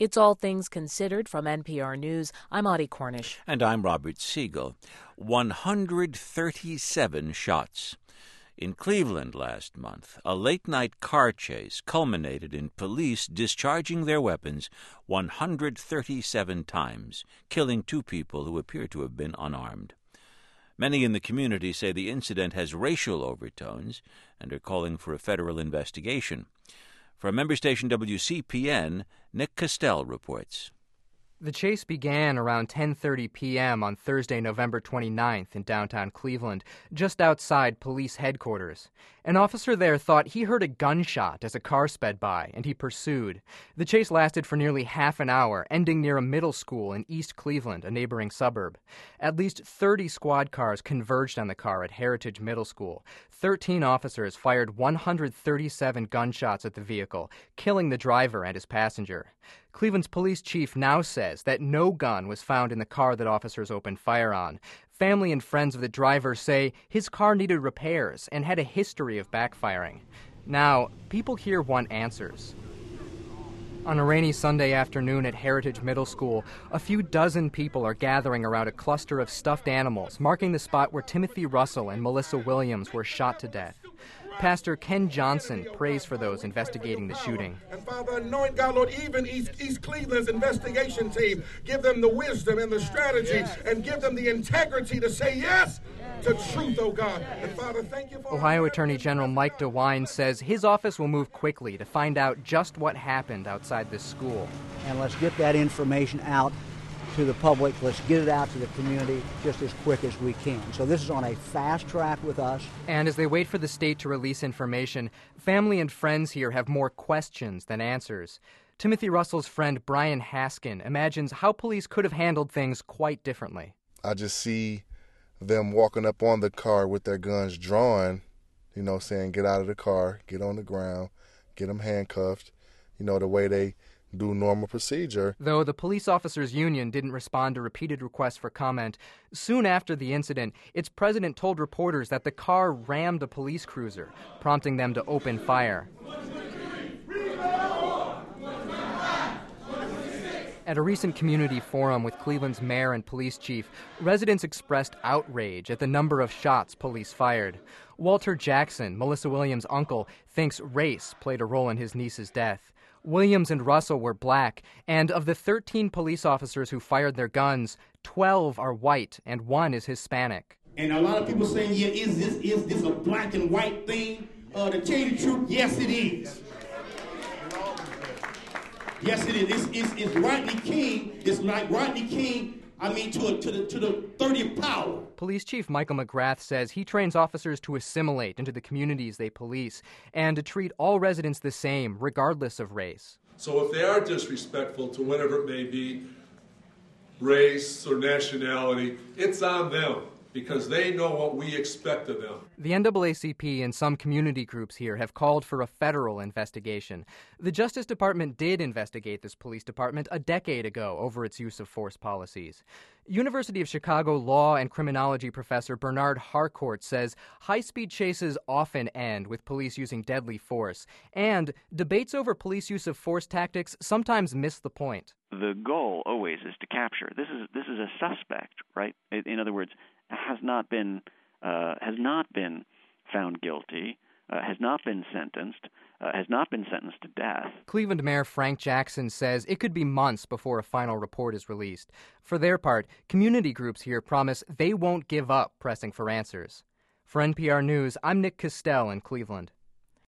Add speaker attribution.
Speaker 1: It's All Things Considered from NPR News. I'm Audie Cornish.
Speaker 2: And I'm Robert Siegel. 137 shots. In Cleveland last month, a late-night car chase culminated in police discharging their weapons 137 times, killing 2 people who appear to have been unarmed. Many in the community say the incident has racial overtones and are calling for a federal investigation. From member station WCPN, Nick Castell reports.
Speaker 3: The chase began around 10:30 p.m. on Thursday, November 29th in downtown Cleveland, just outside police headquarters. An officer there thought he heard a gunshot as a car sped by, and he pursued. The chase lasted for nearly half an hour, ending near a middle school in East Cleveland, a neighboring suburb. At least 30 squad cars converged on the car at Heritage Middle School. 13 officers fired 137 gunshots at the vehicle, killing the driver and his passenger. Cleveland's police chief now says that no gun was found in the car that officers opened fire on. Family and friends of the driver say his car needed repairs and had a history of backfiring. Now, people here want answers. On a rainy Sunday afternoon at Heritage Middle School, a few dozen people are gathering around a cluster of stuffed animals, marking the spot where Timothy Russell and Melissa Williams were shot to death. Pastor Ken Johnson prays for those investigating the shooting.
Speaker 4: And Father, anoint, God, Lord, even East Cleveland's investigation team. Give them the wisdom and the strategy and give them the integrity to say yes to truth, oh God. And Father, thank you for...
Speaker 3: Ohio Attorney General Mike DeWine says his office will move quickly to find out just what happened outside this school.
Speaker 5: And let's get that information out to the public. Let's get it out to the community just as quick as we can. So this is on a fast track with us.
Speaker 3: And as they wait for the state to release information, family and friends here have more questions than answers. Timothy Russell's friend Brian Haskin imagines how police could have handled things quite differently.
Speaker 6: I just see them walking up on the car with their guns drawn, saying get out of the car, get on the ground, get them handcuffed, the way they do normal procedure.
Speaker 3: Though the police officers' union didn't respond to repeated requests for comment, soon after the incident, its president told reporters that the car rammed a police cruiser, prompting them to open fire. At a recent community forum with Cleveland's mayor and police chief, residents expressed outrage at the number of shots police fired. Walter Jackson, Melissa Williams' uncle, thinks race played a role in his niece's death. Williams and Russell were black, and of the 13 police officers who fired their guns, 12 are white and 1 is Hispanic.
Speaker 7: And a lot of people saying, yeah, is this a black and white thing? To tell you the truth, yes it is. Yes it is. It's Rodney King. It's like Rodney King, to the 30th power.
Speaker 3: Police Chief Michael McGrath says he trains officers to assimilate into the communities they police and to treat all residents the same, regardless of race.
Speaker 8: So if they are disrespectful to whatever it may be, race or nationality, it's on them, because they know what we expect of them.
Speaker 3: The NAACP and some community groups here have called for a federal investigation. The Justice Department did investigate this police department a decade ago over its use of force policies. University of Chicago law and criminology professor Bernard Harcourt says high-speed chases often end with police using deadly force, and debates over police use of force tactics sometimes miss the point.
Speaker 9: The goal always is to capture. This is a suspect, right? In other words, has not been found guilty, has not been sentenced to death.
Speaker 3: Cleveland Mayor Frank Jackson says it could be months before a final report is released. For their part, community groups here promise they won't give up pressing for answers. For NPR News, I'm Nick Castell in Cleveland.